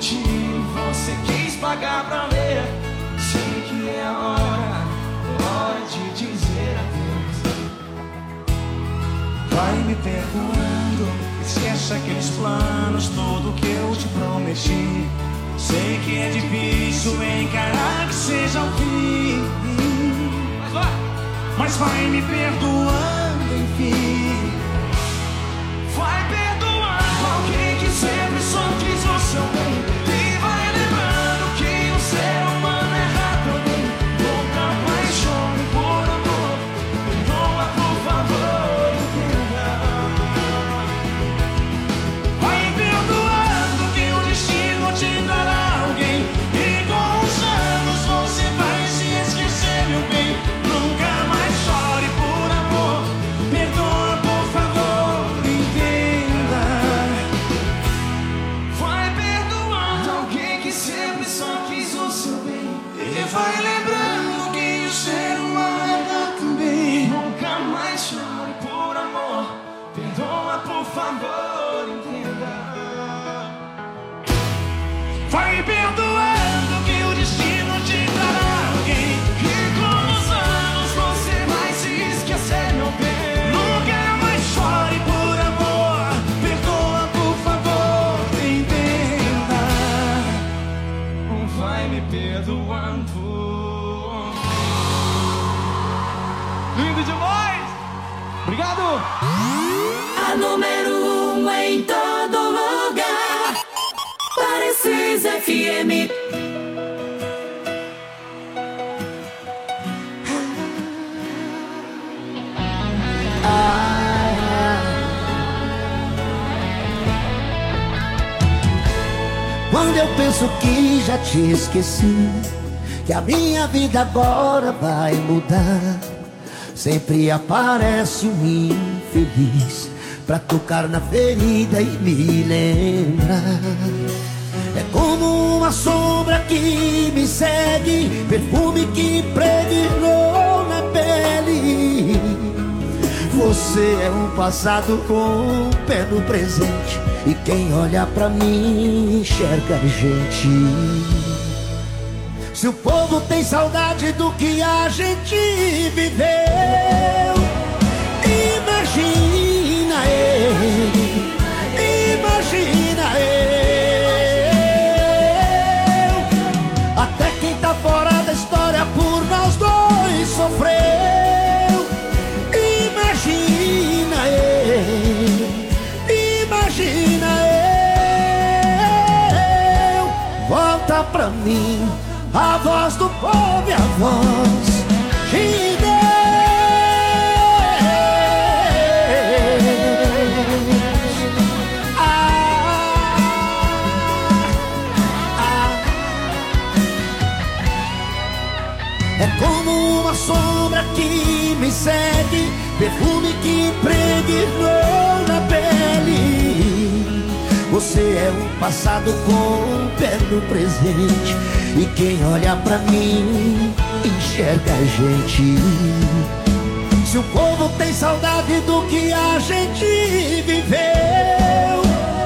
motivo você quis pagar pra ler. Sei que é hora de dizer adeus. Vai me perdoando, esquece aqueles planos, tudo que eu te prometi. Sei que é difícil encarar que seja o fim, mas vai me perdoando, enfim. Vai perdoando alguém que sempre só quis o seu bem. E vai lembrando que o ser humano erra também. Nunca mais chore por amor. Perdoa, por favor, entenda. Vai perdoando que o destino te dará alguém. E com os anos você vai se esquecer, meu bem. Nunca mais chore por amor. Perdoa, por favor, entenda. Vai perdoando alguém que sempre só quis o seu bem. E vai lembrando que o ser humano erra também. Nunca mais chore por amor. Perdoa, por favor, entenda. Vai perdoando que o destino te dará alguém. E com os anos você vai se esquecer, meu bem. Nunca mais chore por amor. Perdoa, por favor, entenda. Vai me perdoando. Lindo demais! Obrigado! A número 1 em todo lugar. Parecis FM. Quando eu penso que já te esqueci, que a minha vida agora vai mudar, sempre aparece um infeliz pra tocar na ferida e me lembrar. É como uma sombra que me segue, perfume que impregnou na pele. Você é um passado com um pé no presente, e quem olha pra mim enxerga a gente. Se o povo tem saudade do que a gente viveu, imagina eu, imagina eu. Até quem tá fora da história por nós dois sofreu. Imagina eu, imagina eu. Volta pra mim a voz do povo e a voz de Deus. É como uma sombra que me segue, perfume que impregnou na pele. Você é um passado com um pé no presente, e quem olha pra mim enxerga a gente. Se o povo tem saudade do que a gente viveu,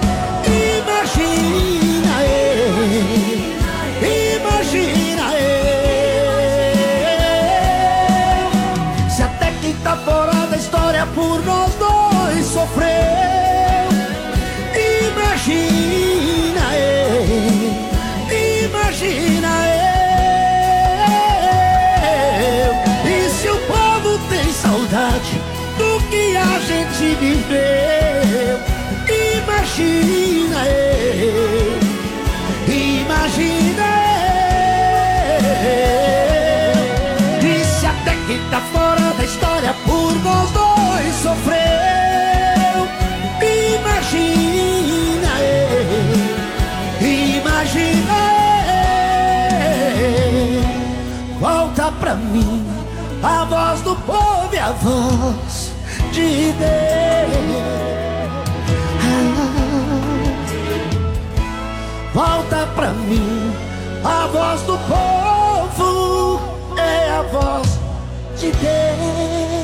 imagina eu, imagina eu. Se até quem tá fora da história por nós dois sofreu. Imagina eu, imagina eu. E se o povo tem saudade do que a gente viveu, imagina eu, imagina eu. E se até quem tá fora da história por nós dois sofreu, imagina eu, imagina eu. Volta pra mim a voz do povo e a voz de Deus. Volta pra mim a voz do povo, é a voz de Deus.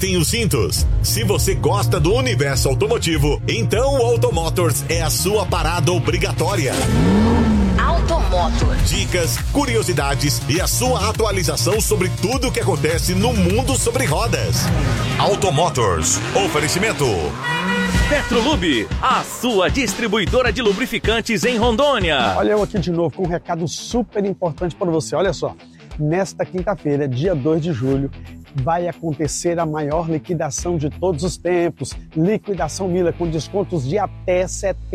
apertem os cintos. Se você gosta do universo automotivo, então o Automotors é a sua parada obrigatória. Automotors. Dicas, curiosidades e a sua atualização sobre tudo o que acontece no mundo sobre rodas. Automotors. Oferecimento Petrolube, a sua distribuidora de lubrificantes em Rondônia. Olha eu aqui de novo com um recado super importante para você. Olha só, nesta quinta-feira, dia 2 de julho, vai acontecer a maior liquidação de todos os tempos. Liquidação Mila com descontos de até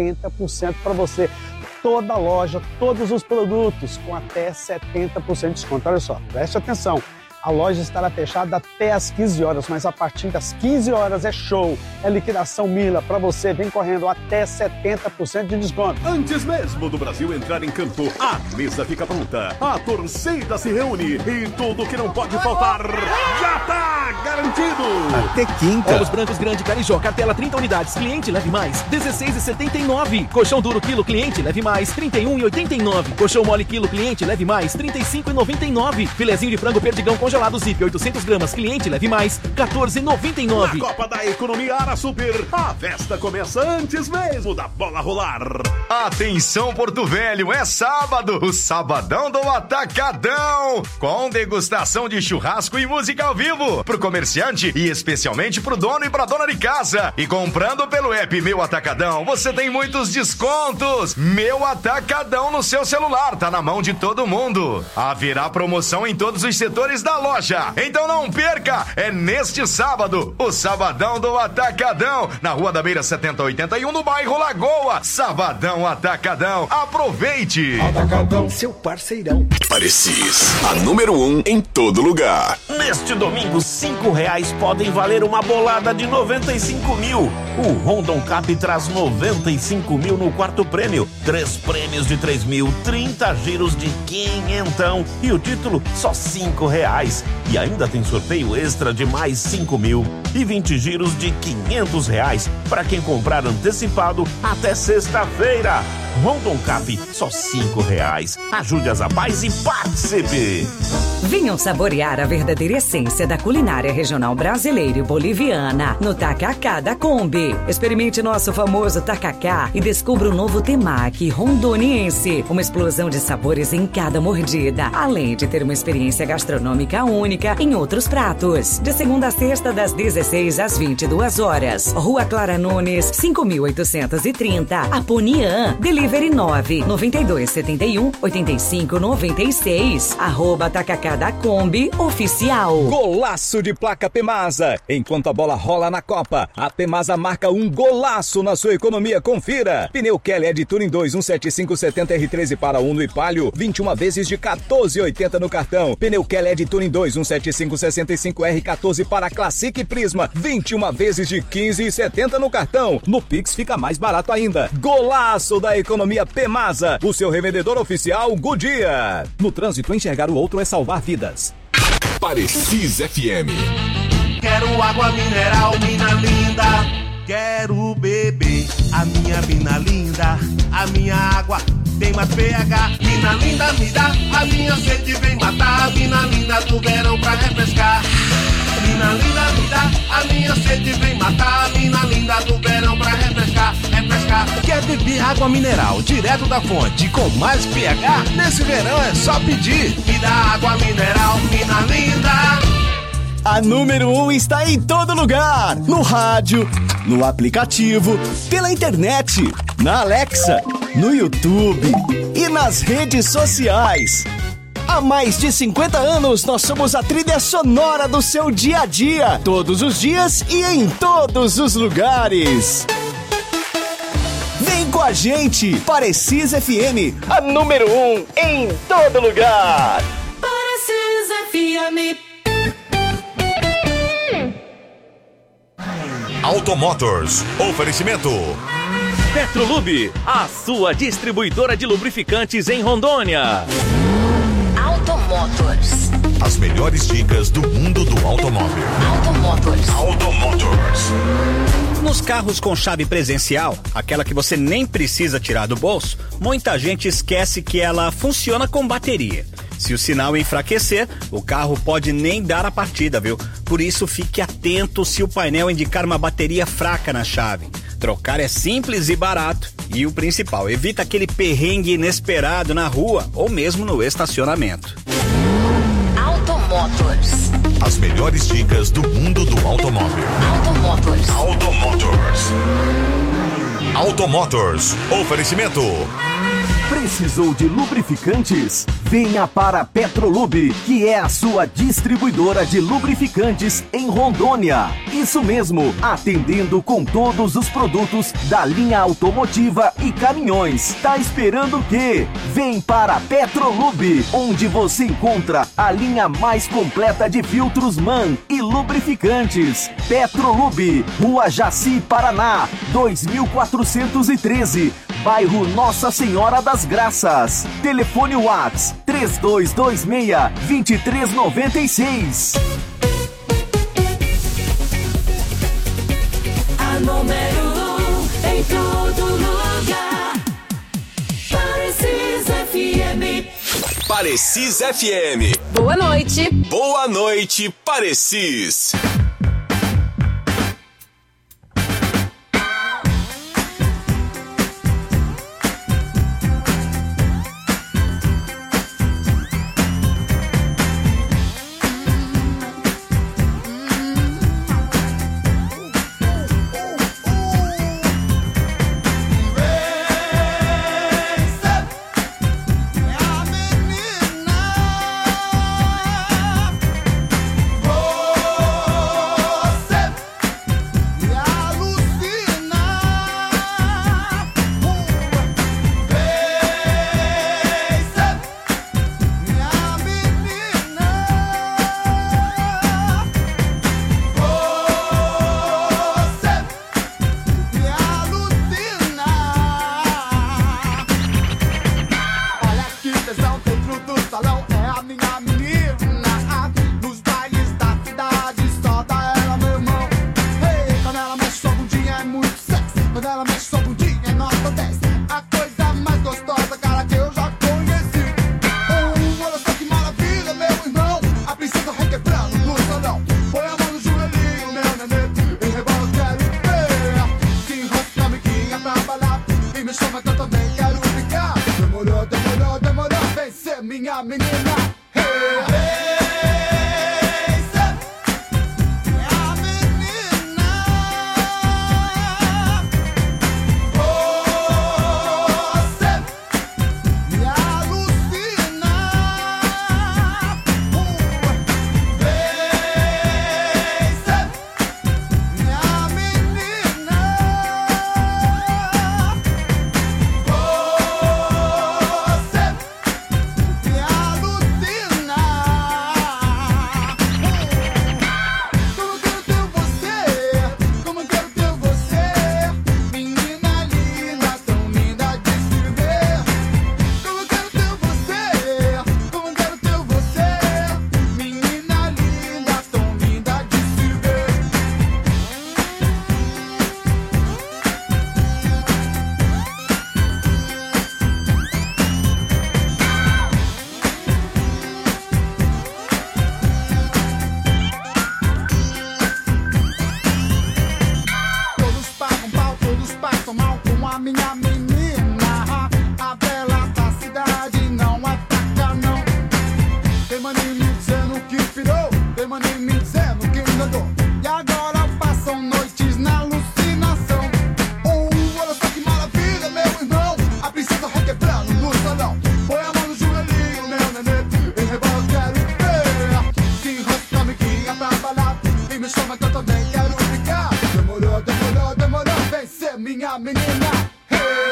70% para você. Toda loja, todos os produtos com até 70% de desconto. Olha só, preste atenção. A loja estará fechada até às 15 horas, mas a partir das 15 horas é show. É liquidação Mila para você. Vem correndo até 70% de desconto. Antes mesmo do Brasil entrar em campo, a mesa fica pronta. A torcida se reúne e tudo que não pode faltar já tá garantido. Até quinta. Ovos brancos grande Carijó, cartela 30 unidades, cliente leve mais, R$16,79. Colchão duro quilo, cliente leve mais, R$31,89. Colchão mole quilo, cliente leve mais, R$35,99. Filezinho de frango perdigão congelado Zip 800 gramas, cliente leve mais, R$14,99. Na Copa da Economia Ara Super, a festa começa antes mesmo da bola rolar. Atenção Porto Velho, é sábado, o Sabadão do Atacadão, com degustação de churrasco e música ao vivo, pro comerciante e especialmente pro dono e pra dona de casa. E comprando pelo app Meu Atacadão, você tem muitos descontos. Meu Atacadão no seu celular, tá na mão de todo mundo. Haverá promoção em todos os setores da loja, então não perca, é neste sábado, o Sabadão do Atacadão, na Rua da Beira 7081, no bairro Lagoa. Sabadão Atacadão, aproveite! Atacadão, seu parceirão. Parecis, a número 1 em todo lugar. Neste domingo, R$5 podem valer uma bolada de 95 mil. O Rondon Cap traz 95 mil no quarto prêmio, 3 prêmios de 3 mil, 30 giros de 500 e o título só R$5. E ainda tem sorteio extra de mais 5 mil e 20 giros de R$500 para quem comprar antecipado até sexta-feira. Rondon Cap, só R$5. Ajude as rapazes e participe! Venham saborear a verdadeira essência da culinária regional brasileira e boliviana no Tacacá da Kombi. Experimente nosso famoso tacacá e descubra o novo temaki rondoniense. Uma explosão de sabores em cada mordida, além de ter uma experiência gastronômica única em outros pratos. De segunda a sexta, das 16 às 22 horas. Rua Clara Nunes, 5.830, Aponian. Delivery 99271-8596. @Tacacá da Kombi Oficial. Golaço de placa Pemasa. Enquanto a bola rola na Copa, a Pemasa marca um golaço na sua economia. Confira. Pneu Kelly é de Touring 2, 175/70 R13 para Uno e Palio, 21 vezes de R$14,80 no cartão. Pneu Kelly é de Touring 2, 175/65 R14 para Classic e Prisma, 21 vezes de R$15,70 no cartão. No Pix fica mais barato ainda. Golaço da economia Pemasa, o seu revendedor oficial Goodyear. No trânsito, enxergar o outro é salvar vidas. Parecis FM. Quero água mineral, mina linda. Quero beber a minha mina linda. A minha água tem mais pH. Mina linda, me dá. A minha sede vem matar. A mina linda do verão pra refrescar. Mina linda, me dá. A minha sede vem matar. A mina linda do verão pra refrescar. Refrescar. Quer beber água mineral direto da fonte com mais pH? Nesse verão é só pedir. Me dá água mineral, mina linda. A número 1 está em todo lugar. No rádio, no aplicativo, pela internet, na Alexa, no YouTube e nas redes sociais. Há mais de 50 anos, nós somos a trilha sonora do seu dia a dia. Todos os dias e em todos os lugares. Vem com a gente, Parecis FM, a número 1 em todo lugar. Parecis FM. Automotors. Oferecimento Petrolube, a sua distribuidora de lubrificantes em Rondônia. Automotors. As melhores dicas do mundo do automóvel. Automotors. Automotors. Nos carros com chave presencial, aquela que você nem precisa tirar do bolso, muita gente esquece que ela funciona com bateria. Se o sinal enfraquecer, o carro pode nem dar a partida, viu? Por isso, fique atento se o painel indicar uma bateria fraca na chave. Trocar é simples e barato. E o principal, evita aquele perrengue inesperado na rua ou mesmo no estacionamento. Automotors. As melhores dicas do mundo do automóvel. Automotors. Automotors. Automotors. Oferecimento. Precisou de lubrificantes? Venha para a Petrolube, que é a sua distribuidora de lubrificantes em Rondônia. Isso mesmo, atendendo com todos os produtos da linha automotiva e caminhões. Tá esperando o quê? Vem para a Petrolube, onde você encontra a linha mais completa de filtros MAN e lubrificantes. Petrolube, Rua Jaci, Paraná, 2413, bairro Nossa Senhora das Graças. Telefone Whats 3226-2396. A número 1 em todo lugar. Parecis FM. Parecis FM. Boa noite. Boa noite, Parecis. Minha menina, hey.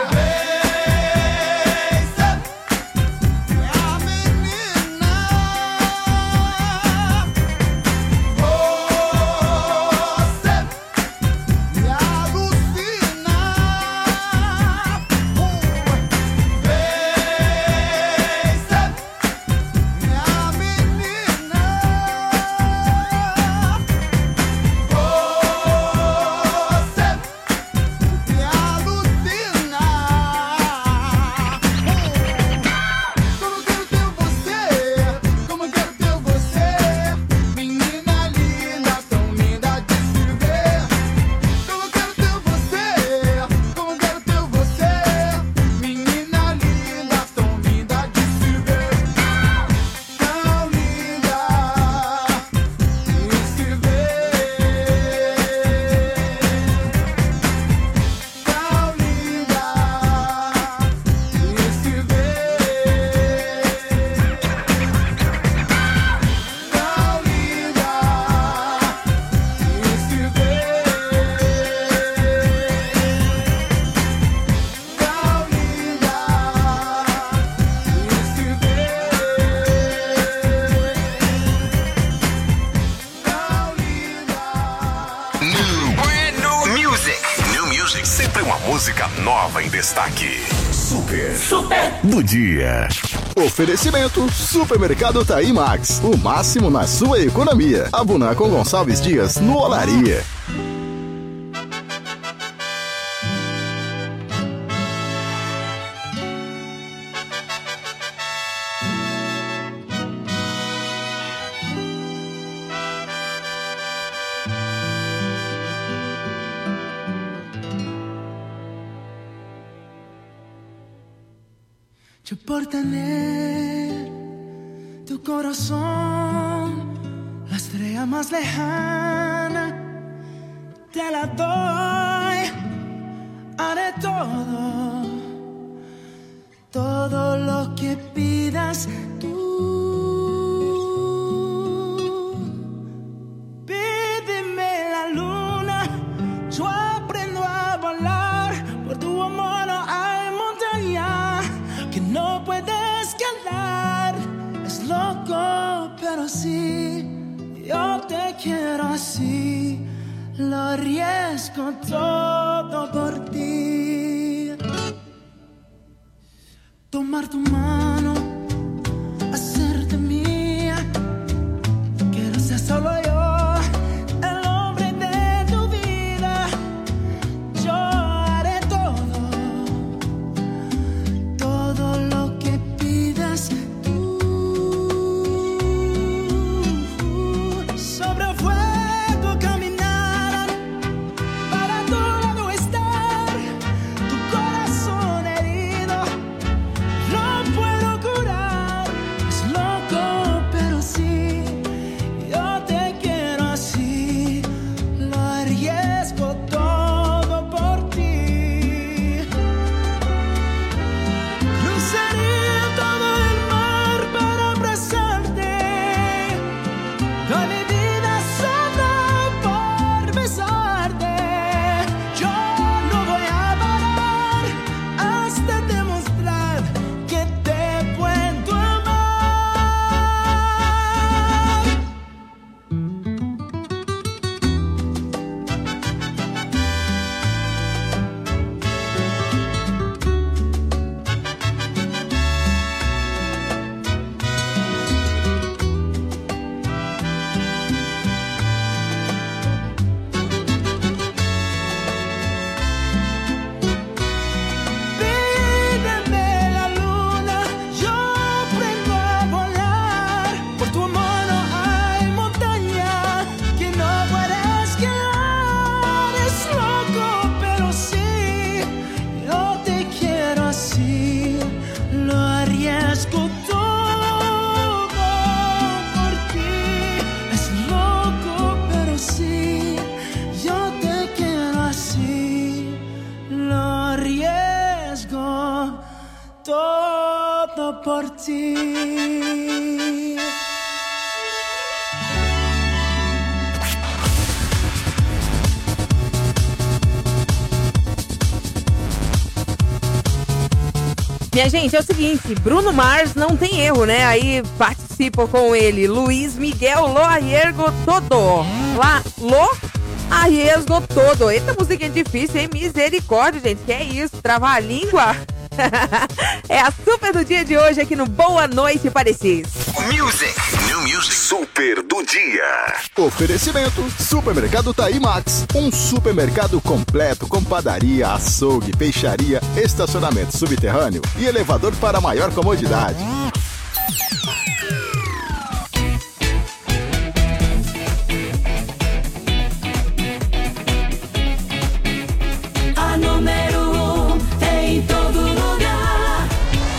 música nova em destaque. Super do dia. Oferecimento Supermercado Taí Max. O máximo na sua economia. Abuna com Gonçalves Dias no Olaria. Yo por tener tu corazón, la estrella más lejana, te la doy, haré todo lo que pidas tú. Pídeme la luna, yo aprendo a volar, por tu amor no hay montaña que no puedes escalar. Es loco, pero sí, yo te quiero así. Lo arriesgo todo por ti. Tomar tu mano, hacerte mía, que no sea solo yo el hombre de tu vida. Yo haré todo lo que pidas tú. Sobre fuego caminar, para tu lado estar. Tu corazón herido no puedo curar. Es loco, pero sí, yo te quiero así. Lo arriesgo todo por ti. Cruzaría todo el mar para abrazarte. Doy mi vida solo por besarte. Yo no voy a parar hasta demostrar que te puedo amar. Pídeme la luna, yo aprendo a volar. Por tu amor no hay montaña que no pueda escalar. Es loco, pero sí, yo te quiero así. Lo arriesgo todo por ti. Es loco, pero sí, yo te quiero así. Lo arriesgo todo por ti. Minha gente, é o seguinte, Bruno Mars não tem erro, né? Aí participam com ele Luiz Miguel Lo Arriesgo Todo. Lo Arriesgo Todo. Eita, música é difícil, hein? Misericórdia, gente. Que é isso? Travar a língua? É a super do dia de hoje aqui no Boa Noite Parecis. New Music. Super do dia. Oferecimento Supermercado Taí Max. Um supermercado completo com padaria, açougue, peixaria, estacionamento subterrâneo e elevador para maior comodidade. A número 1 em todo lugar.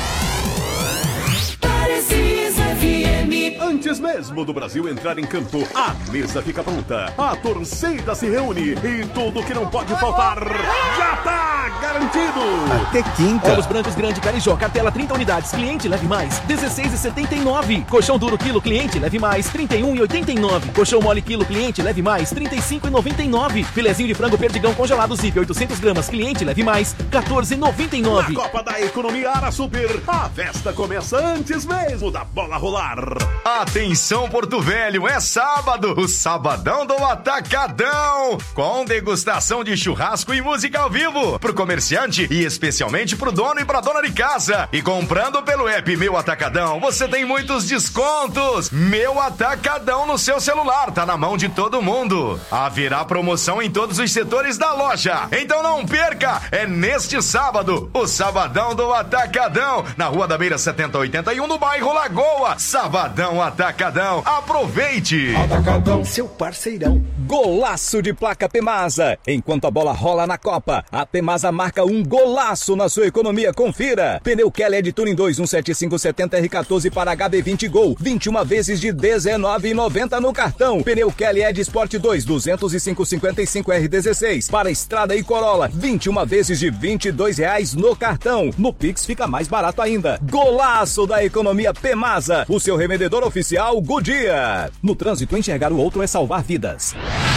Parecis FM. Antes mesmo do Brasil entrar em campo, a mesa fica pronta. A torcida se reúne e tudo que não pode faltar já tá garantido. Até quinta. Ovos brancos grande Carijó, cartela 30 unidades, cliente leve mais, R$16,79. Colchão duro quilo, cliente leve mais, R$31,89. Colchão mole quilo, cliente leve mais, R$35,99. Filezinho de frango perdigão congelado Zip, 800 gramas, cliente leve mais, R$14,99. Na Copa da Economia Ara Super, a festa começa antes mesmo da bola rolar. A Atenção Porto Velho, é sábado, o Sabadão do Atacadão, com degustação de churrasco e música ao vivo, pro comerciante e especialmente pro dono e pra dona de casa. E comprando pelo app Meu Atacadão, você tem muitos descontos. Meu Atacadão no seu celular, tá na mão de todo mundo. Haverá promoção em todos os setores da loja, então não perca, é neste sábado, o Sabadão do Atacadão, na Rua da Beira 7081, no bairro Lagoa. Sabadão Atacadão, aproveite! Atacadão, seu parceirão. Golaço de placa Pemasa. Enquanto a bola rola na Copa, a Pemasa marca um golaço na sua economia. Confira. Pneu Keller de Touring 2 17570 R14 para HB20 Gol, 21 vezes de R$19,90 no cartão. Pneu Keller Ed Sport 2 205/55 R16 para Estrada e Corolla, 21 vezes de R$22 no cartão. No Pix fica mais barato ainda. Golaço da economia Pemasa, o seu revendedor oficial Goodyear. No trânsito, enxergar o outro é salvar vidas.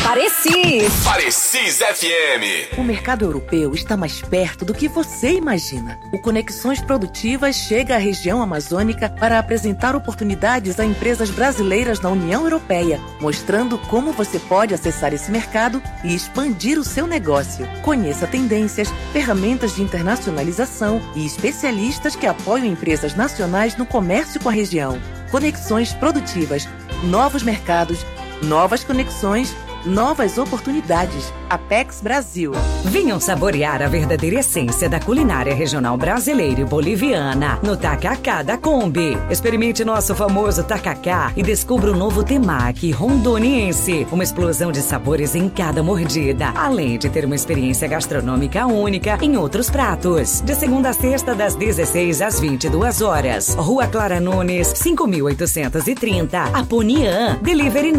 Parecis FM. O mercado europeu está mais perto do que você imagina. O Conexões Produtivas chega à região amazônica para apresentar oportunidades a empresas brasileiras na União Europeia, mostrando como você pode acessar esse mercado e expandir o seu negócio. Conheça tendências, ferramentas de internacionalização e especialistas que apoiam empresas nacionais no comércio com a região. Conexões Produtivas. Novos mercados, novas conexões, novas oportunidades. Apex Brasil. Venham saborear a verdadeira essência da culinária regional brasileira e boliviana no Tacacá da Kombi. Experimente nosso famoso tacacá e descubra o novo temaki rondoniense. Uma explosão de sabores em cada mordida, além de ter uma experiência gastronômica única em outros pratos. De segunda a sexta, das 16 às 22 horas. Rua Clara Nunes, 5830. Aponian. Delivery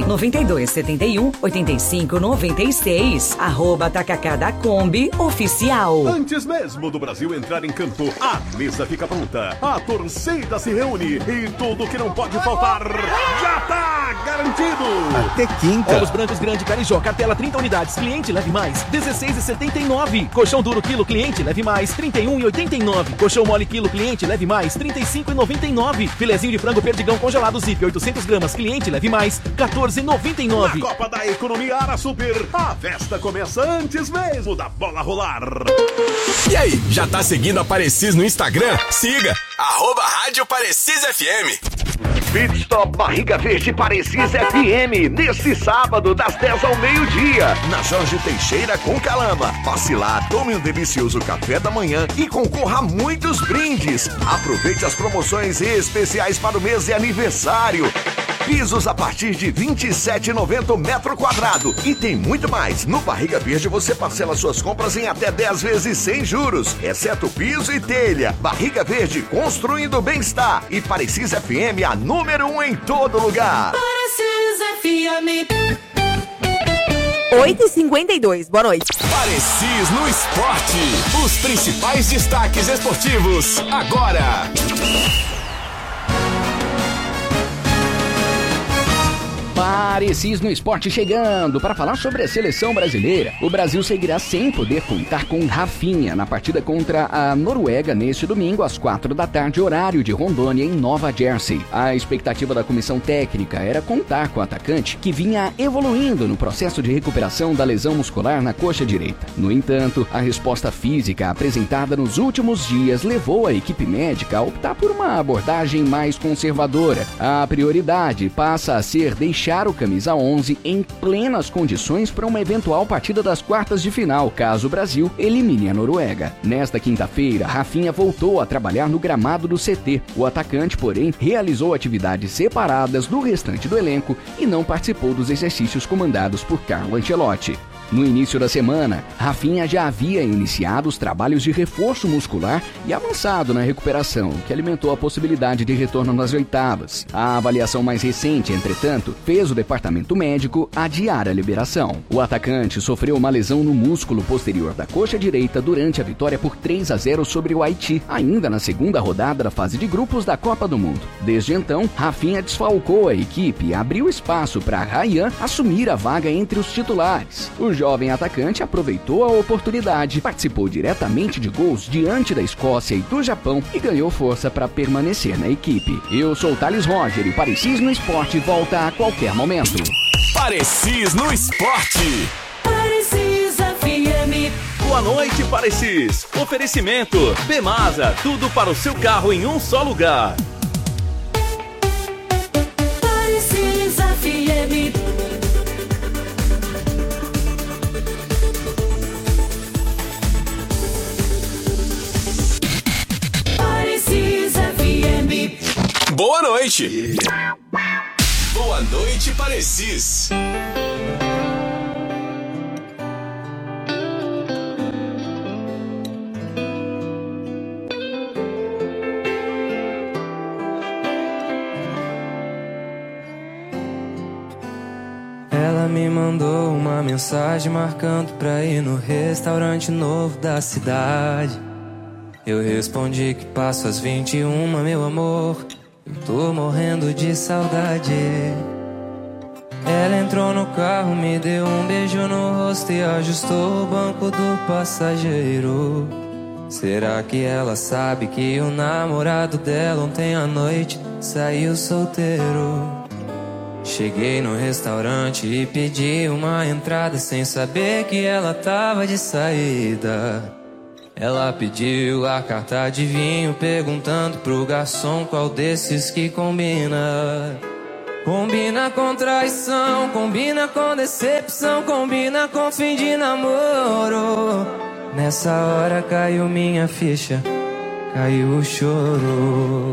99271-8596. @Tacacá da Kombi Oficial. Antes mesmo do Brasil entrar em campo, a mesa fica pronta, a torcida se reúne e tudo que não pode faltar já tá garantido. Até quinta. Ovos brancos grande Carijó, cartela 30 unidades, cliente leve mais, R$16,79. Colchão duro quilo, cliente leve mais, R$31,89. Colchão mole quilo, cliente leve mais, R$35,99. Filezinho de frango perdigão congelado Zip 800 gramas, cliente leve mais, R$14,99. Na Copa da Economia Ara Super, a festa começa antes mesmo da bola rolar. E aí, já tá seguindo a Parecis no Instagram? Siga, @Rádio Parecis FM. Pitstop Barriga Verde Parecis FM, neste sábado, das 10 ao meio-dia, na Jorge Teixeira com Calama. Passe lá, tome um delicioso café da manhã e concorra a muitos brindes. Aproveite as promoções especiais para o mês de aniversário. Pisos a partir de R$27,90 o metro quadrado. E tem muito mais. No Barriga Verde você parcela suas compras em até 10 vezes sem juros, exceto piso e telha. Barriga Verde, construindo bem-estar. E Parecis FM, a número 1 em todo lugar. Parecis FM. 8h52, boa noite. Parecis no esporte. Os principais destaques esportivos, agora. Parecis no esporte chegando para falar sobre a seleção brasileira. O Brasil seguirá sem poder contar com Rafinha na partida contra a Noruega neste domingo às 4 da tarde, horário de Rondônia, em Nova Jersey. A expectativa da comissão técnica era contar com o atacante, que vinha evoluindo no processo de recuperação da lesão muscular na coxa direita. No entanto, a resposta física apresentada nos últimos dias levou a equipe médica a optar por uma abordagem mais conservadora. A prioridade passa a ser deixar o camisa 11 em plenas condições para uma eventual partida das quartas de final, caso o Brasil elimine a Noruega. Nesta quinta-feira, Rafinha voltou a trabalhar no gramado do CT. O atacante, porém, realizou atividades separadas do restante do elenco e não participou dos exercícios comandados por Carlo Ancelotti. No início da semana, Rafinha já havia iniciado os trabalhos de reforço muscular e avançado na recuperação, o que alimentou a possibilidade de retorno nas oitavas. A avaliação mais recente, entretanto, fez o departamento médico adiar a liberação. O atacante sofreu uma lesão no músculo posterior da coxa direita durante a vitória por 3-0 sobre o Haiti, ainda na segunda rodada da fase de grupos da Copa do Mundo. Desde então, Rafinha desfalcou a equipe e abriu espaço para Ryan assumir a vaga entre os titulares. O jovem atacante aproveitou a oportunidade, participou diretamente de gols diante da Escócia e do Japão e ganhou força para permanecer na equipe. Eu sou o Thales Roger e o Parecis no Esporte volta a qualquer momento. Parecis no Esporte. Parecis FM. Boa noite, Parecis. Oferecimento Pemasa, tudo para o seu carro em um só lugar. Parecis FM. Parecis FM. Boa noite. Boa noite, Parecis. Ela me mandou uma mensagem marcando pra ir no restaurante novo da cidade. Eu respondi que passo às 21, meu amor. Eu tô morrendo de saudade. Ela entrou no carro, me deu um beijo no rosto e ajustou o banco do passageiro. Será que ela sabe que o namorado dela ontem à noite saiu solteiro? Cheguei no restaurante e pedi uma entrada sem saber que ela tava de saída. Ela pediu a carta de vinho, perguntando pro garçom qual desses que combina. Combina com traição, combina com decepção, combina com fim de namoro. Nessa hora caiu minha ficha, caiu o choro.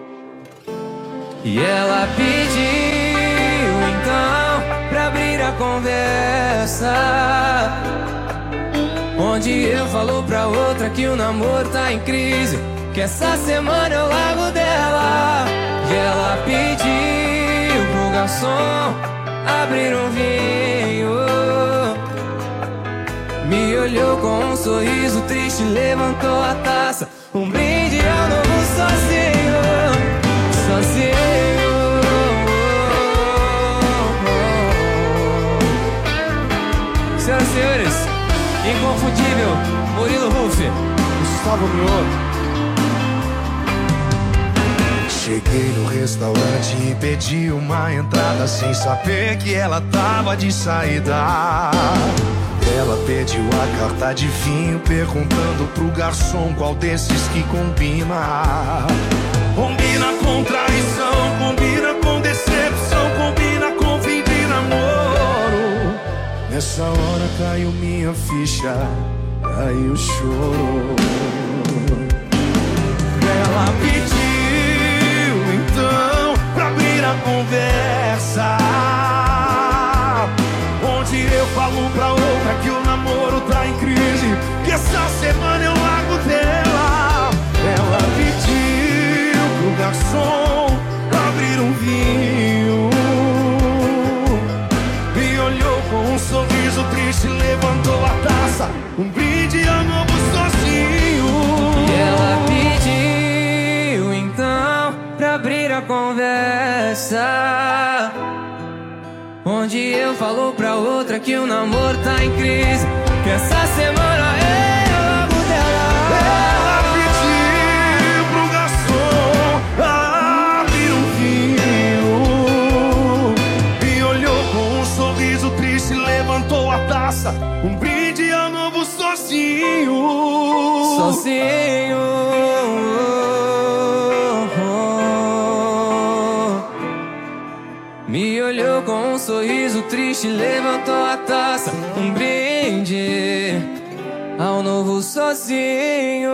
E ela pediu então pra abrir a conversa, onde eu falo pra outra que o namoro tá em crise, que essa semana eu largo dela. E ela pediu pro garçom abrir um vinho, me olhou com um sorriso triste, levantou a taça, um brinde ao novo sozinho, sozinho. Senhoras e senhores, inconfundível, Murilo Huff, Gustavo Mioto. Cheguei no restaurante e pedi uma entrada sem saber que ela tava de saída. Ela pediu a carta de vinho, perguntando pro garçom qual desses que combina. Combina com traição, combina com decepção, combina com fim de namoro. Nessa hora caiu minha ficha, caiu o choro. Ela pediu então pra abrir a conversa, onde eu falo pra outra que o namoro tá em crise, que essa semana eu largo dela. Ela pediu pro garçom abrir um vinho, me olhou com um sorriso triste, levantou a taça, um brinde ao novo sozinho. E ela pediu então pra abrir a conversa, onde eu falo pra outra que o namoro tá em crise, que essa semana eu largo dela. Ela pediu pro garçom abrir um vinho, me olhou com um sorriso triste, levantou a taça, um brinde ao novo sozinho. Sozinho. Me olhou com um sorriso triste, levantou a taça, um brinde ao novo sozinho.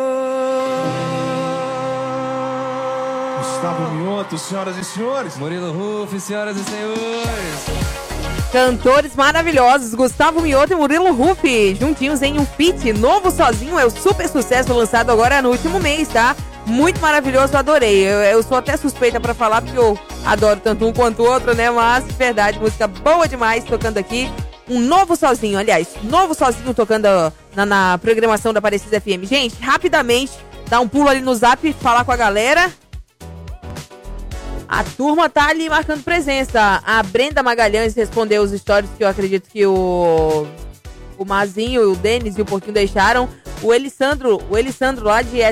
Gustavo Mioto, senhoras e senhores. Murilo Huff, senhoras e senhores. Cantores maravilhosos, Gustavo Mioto e Murilo Huff, juntinhos em um feat. Novo Sozinho é o super sucesso lançado agora no último mês, tá? Muito maravilhoso, adorei. Eu sou até suspeita pra falar, porque eu adoro tanto um quanto o outro, né? Mas, de verdade, música boa demais tocando aqui. Um Novo Sozinho, aliás, Novo Sozinho tocando na programação da Parecis FM. Gente, rapidamente, dá um pulo ali no Zap e falar com a galera. A turma tá ali marcando presença. A Brenda Magalhães respondeu os stories, que eu acredito que o o Mazinho, o Denis e o Porquinho deixaram. O Elisandro lá de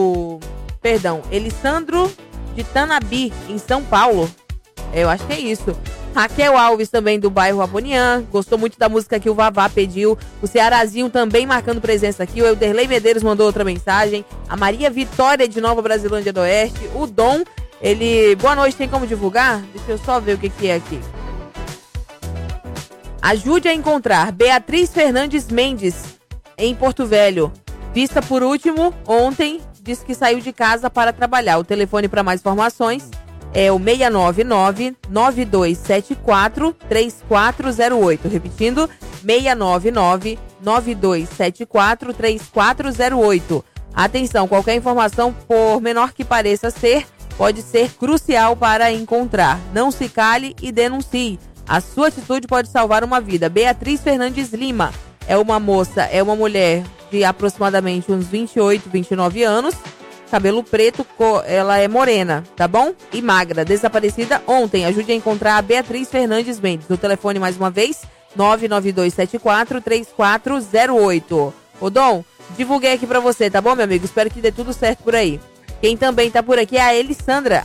Elisandro de Tanabi, em São Paulo. Eu acho que é isso. Raquel Alves também do bairro Abonian, gostou muito da música que o Vavá pediu. O Cearazinho também marcando presença aqui. O Elderlei Medeiros mandou outra mensagem. A Maria Vitória de Nova Brasilândia do Oeste. O Dom, boa noite, tem como divulgar? Deixa eu só ver o que é aqui. Ajude a encontrar Beatriz Fernandes Mendes, em Porto Velho. Vista por último ontem, disse que saiu de casa para trabalhar. O telefone para mais informações é o 699-9274-3408. Repetindo, 699-9274-3408. Atenção, qualquer informação, por menor que pareça ser, pode ser crucial para encontrar. Não se cale e denuncie. A sua atitude pode salvar uma vida. Beatriz Fernandes Lima é uma mulher de aproximadamente uns 28, 29 anos. Cabelo preto, ela é morena, tá bom? E magra, desaparecida ontem. Ajude a encontrar a Beatriz Fernandes Mendes. O telefone, mais uma vez, 99274-3408. Ô, Dom, divulguei aqui pra você, tá bom, meu amigo? Espero que dê tudo certo por aí. Quem também tá por aqui é a Alessandra,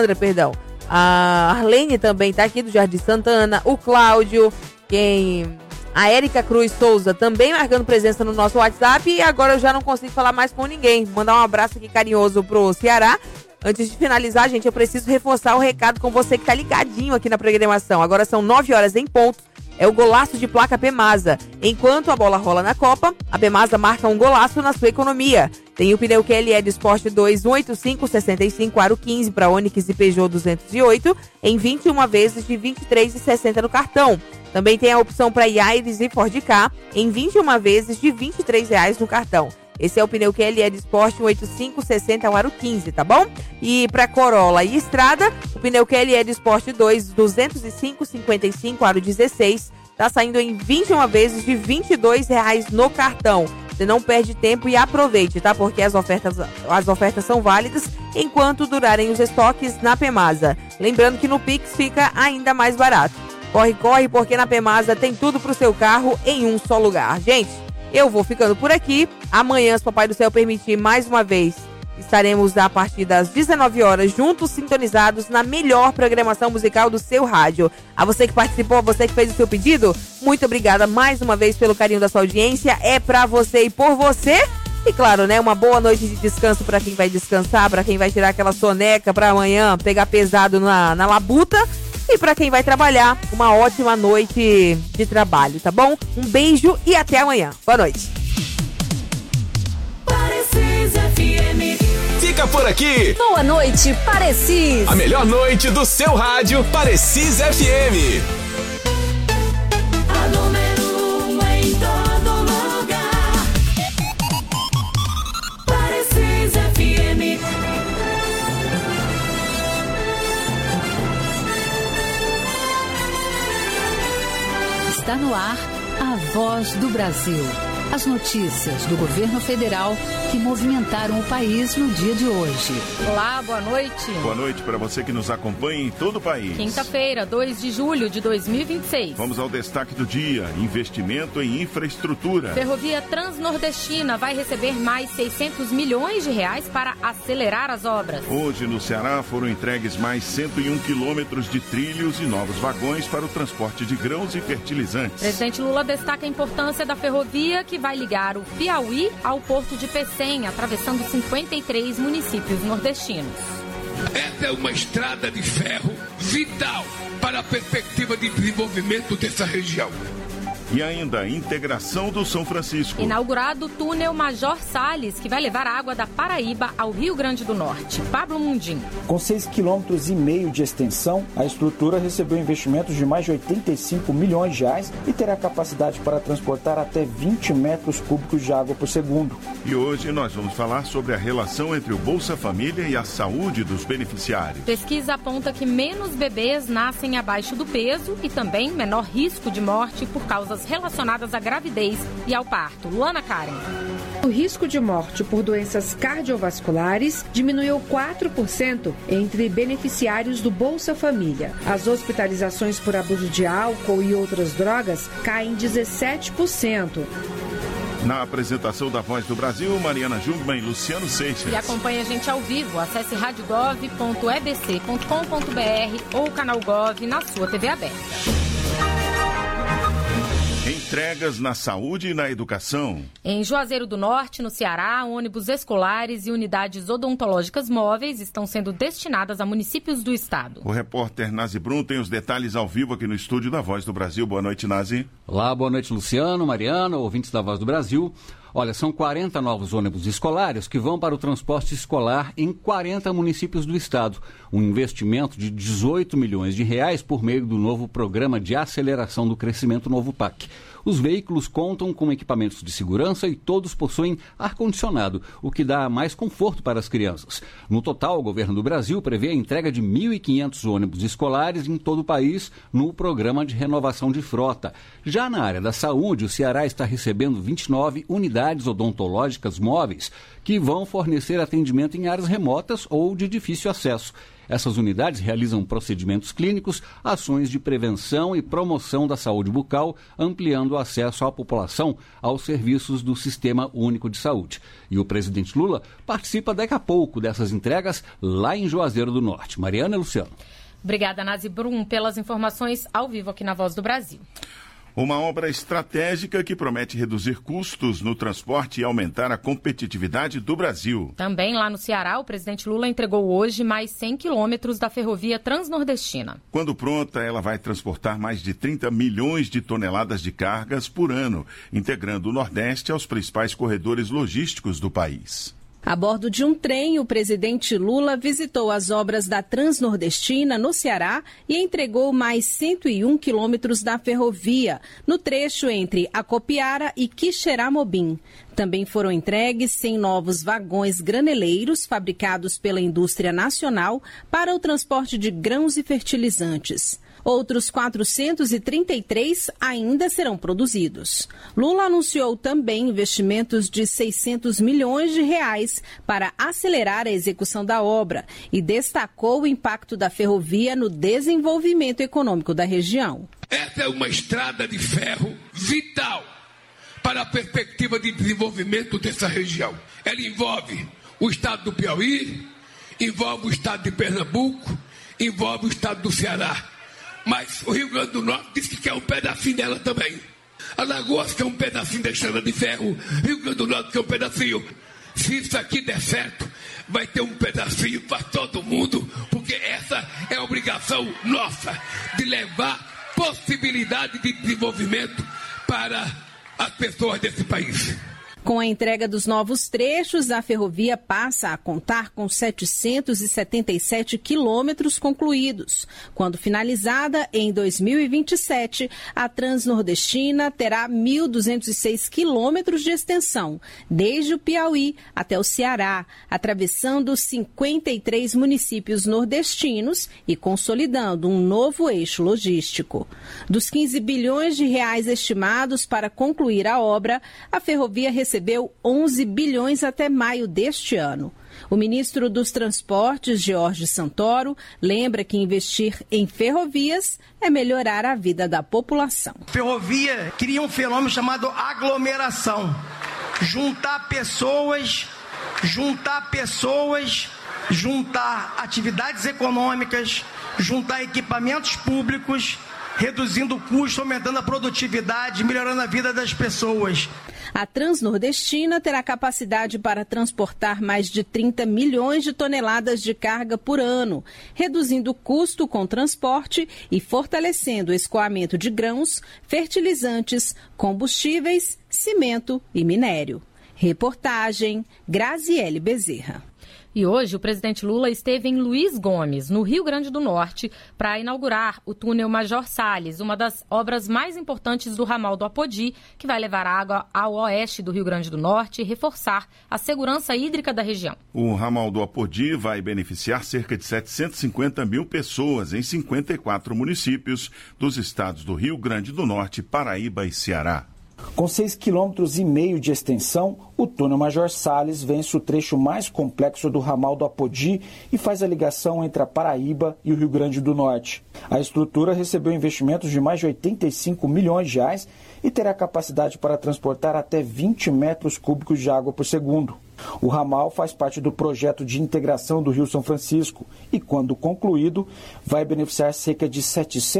A Arlene também tá aqui do Jardim Santana. O Cláudio, a Érica Cruz Souza também marcando presença no nosso WhatsApp. E agora eu já não consigo falar mais com ninguém. Mandar um abraço aqui carinhoso pro Ceará. Antes de finalizar, gente, eu preciso reforçar o recado com você que tá ligadinho aqui na programação. Agora são 9 horas em ponto. É o golaço de placa Pemasa. Enquanto a bola rola na Copa, a Pemasa marca um golaço na sua economia. Tem o pneu QLE de Sport 2 185/65 aro 15 para Onix e Peugeot 208 em 21 vezes de R$ 23,60 no cartão. Também tem a opção para Yaris e Ford Ka em 21 vezes de R$ 23,00 no cartão. Esse é o pneu QLE de Sport 185/60 aro 15, tá bom? E para Corolla e Estrada, o pneu QLE de Sport 2 205/55 aro 16 tá saindo em 21 vezes de R$ 22,00 no cartão. Você não perde tempo e aproveite, tá? Porque as ofertas são válidas enquanto durarem os estoques na Pemasa. Lembrando que no Pix fica ainda mais barato. Corre, porque na Pemasa tem tudo pro seu carro em um só lugar. Gente, eu vou ficando por aqui. Amanhã, se o Papai do Céu permitir, mais uma vez, estaremos a partir das 19 horas juntos, sintonizados na melhor programação musical do seu rádio. A você que participou, a você que fez o seu pedido, muito obrigada mais uma vez pelo carinho da sua audiência. É pra você e por você. E claro, né, uma boa noite de descanso pra quem vai descansar, pra quem vai tirar aquela soneca pra amanhã pegar pesado na labuta. E pra quem vai trabalhar, uma ótima noite de trabalho, tá bom? Um beijo e até amanhã. Boa noite. Fica por aqui. Boa noite, Parecis. A melhor noite do seu rádio, Parecis FM. A número 1 em todo lugar. Parecis FM. Está no ar a Voz do Brasil. As notícias do governo federal que movimentaram o país no dia de hoje. Olá, boa noite. Boa noite para você que nos acompanha em todo o país. Quinta-feira, 2 de julho de 2026. Vamos ao destaque do dia: investimento em infraestrutura. Ferrovia Transnordestina vai receber mais R$600 milhões para acelerar as obras. Hoje, no Ceará, foram entregues mais 101 quilômetros de trilhos e novos vagões para o transporte de grãos e fertilizantes. Presidente Lula destaca a importância da ferrovia que vai ligar o Piauí ao porto de Pecém, atravessando 53 municípios nordestinos. Essa é uma estrada de ferro vital para a perspectiva de desenvolvimento dessa região. E ainda a integração do São Francisco. Inaugurado o túnel Major Salles, que vai levar água da Paraíba ao Rio Grande do Norte. Pablo Mundim. Com 6,5 km de extensão, a estrutura recebeu investimentos de mais de R$85 milhões e terá capacidade para transportar até 20 metros cúbicos de água por segundo. E hoje nós vamos falar sobre a relação entre o Bolsa Família e a saúde dos beneficiários. Pesquisa aponta que menos bebês nascem abaixo do peso e também menor risco de morte por causas problemas relacionados à gravidez e ao parto. Luana Karen. O risco de morte por doenças cardiovasculares diminuiu 4% entre beneficiários do Bolsa Família. As hospitalizações por abuso de álcool e outras drogas caem 17%. Na apresentação da Voz do Brasil, Mariana Jungmann e Luciano Seixas. E acompanhe a gente ao vivo. Acesse radiogov.ebc.com.br ou o canal Gov na sua TV aberta. Entregas na saúde e na educação. Em Juazeiro do Norte, no Ceará, ônibus escolares e unidades odontológicas móveis estão sendo destinadas a municípios do estado. O repórter Nazi Brum tem os detalhes ao vivo aqui no estúdio da Voz do Brasil. Boa noite, Nazi. Olá, boa noite, Luciano, Mariana, ouvintes da Voz do Brasil. Olha, são 40 novos ônibus escolares que vão para o transporte escolar em 40 municípios do estado. Um investimento de 18 milhões de reais por meio do novo Programa de Aceleração do Crescimento Novo PAC. Os veículos contam com equipamentos de segurança e todos possuem ar-condicionado, o que dá mais conforto para as crianças. No total, o governo do Brasil prevê a entrega de 1.500 ônibus escolares em todo o país no Programa de Renovação de Frota. Já na área da saúde, o Ceará está recebendo 29 unidades odontológicas móveis que vão fornecer atendimento em áreas remotas ou de difícil acesso. Essas unidades realizam procedimentos clínicos, ações de prevenção e promoção da saúde bucal, ampliando o acesso à população aos serviços do Sistema Único de Saúde. E o presidente Lula participa daqui a pouco dessas entregas lá em Juazeiro do Norte. Mariana e Luciano. Obrigada, Nazi Brum, pelas informações ao vivo aqui na Voz do Brasil. Uma obra estratégica que promete reduzir custos no transporte e aumentar a competitividade do Brasil. Também lá no Ceará, o presidente Lula entregou hoje mais 100 quilômetros da ferrovia transnordestina. Quando pronta, ela vai transportar mais de 30 milhões de toneladas de cargas por ano, integrando o Nordeste aos principais corredores logísticos do país. A bordo de um trem, o presidente Lula visitou as obras da Transnordestina, no Ceará, e entregou mais 101 quilômetros da ferrovia, no trecho entre Acopiara e Quixeramobim. Também foram entregues 100 novos vagões graneleiros fabricados pela indústria nacional para o transporte de grãos e fertilizantes. Outros 433 ainda serão produzidos. Lula anunciou também investimentos de 600 milhões de reais para acelerar a execução da obra e destacou o impacto da ferrovia no desenvolvimento econômico da região. Essa é uma estrada de ferro vital para a perspectiva de desenvolvimento dessa região. Ela envolve o estado do Piauí, envolve o estado de Pernambuco, envolve o estado do Ceará. Mas o Rio Grande do Norte disse que quer um pedacinho dela também. Alagoas quer um pedacinho da estrada de ferro. Rio Grande do Norte quer um pedacinho. Se isso aqui der certo, vai ter um pedacinho para todo mundo, porque essa é a obrigação nossa, de levar possibilidade de desenvolvimento para as pessoas desse país. Com a entrega dos novos trechos, a ferrovia passa a contar com 777 quilômetros concluídos. Quando finalizada, em 2027, a Transnordestina terá 1.206 quilômetros de extensão, desde o Piauí até o Ceará, atravessando 53 municípios nordestinos e consolidando um novo eixo logístico. Dos 15 bilhões de reais estimados para concluir a obra, a ferrovia recebeu 11 bilhões até maio deste ano. O ministro dos Transportes, Jorge Santoro, lembra que investir em ferrovias é melhorar a vida da população. Ferrovia cria um fenômeno chamado aglomeração. Juntar pessoas, juntar atividades econômicas, juntar equipamentos públicos, reduzindo o custo, aumentando a produtividade, melhorando a vida das pessoas. A Transnordestina terá capacidade para transportar mais de 30 milhões de toneladas de carga por ano, reduzindo o custo com transporte e fortalecendo o escoamento de grãos, fertilizantes, combustíveis, cimento e minério. Reportagem Graziele Bezerra. E hoje o presidente Lula esteve em Luiz Gomes, no Rio Grande do Norte, para inaugurar o túnel Major Salles, uma das obras mais importantes do ramal do Apodi, que vai levar água ao oeste do Rio Grande do Norte e reforçar a segurança hídrica da região. O ramal do Apodi vai beneficiar cerca de 750 mil pessoas em 54 municípios dos estados do Rio Grande do Norte, Paraíba e Ceará. Com 6,5 km de extensão, o túnel Major Salles vence o trecho mais complexo do ramal do Apodi e faz a ligação entre a Paraíba e o Rio Grande do Norte. A estrutura recebeu investimentos de mais de 85 milhões de reais e terá capacidade para transportar até 20 metros cúbicos de água por segundo. O ramal faz parte do projeto de integração do Rio São Francisco e, quando concluído, vai beneficiar cerca de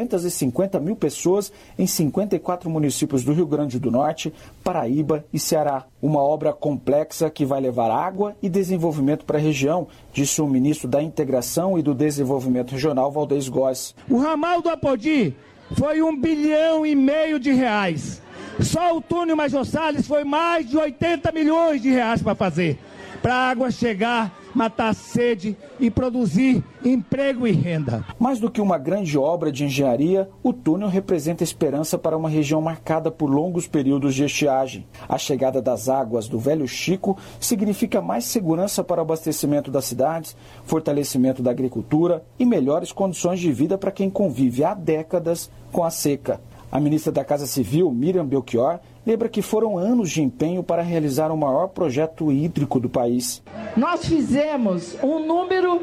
750 mil pessoas em 54 municípios do Rio Grande do Norte, Paraíba e Ceará. Uma obra complexa que vai levar água e desenvolvimento para a região, disse o ministro da Integração e do Desenvolvimento Regional, Valdez Góes. O ramal do Apodi foi 1,5 bilhão de reais. Só o túnel Major Salles foi mais de 80 milhões de reais para fazer. Para a água chegar, matar a sede e produzir emprego e renda. Mais do que uma grande obra de engenharia, o túnel representa esperança para uma região marcada por longos períodos de estiagem. A chegada das águas do Velho Chico significa mais segurança para o abastecimento das cidades, fortalecimento da agricultura e melhores condições de vida para quem convive há décadas com a seca. A ministra da Casa Civil, Miriam Belchior, lembra que foram anos de empenho para realizar o maior projeto hídrico do país. Nós fizemos um número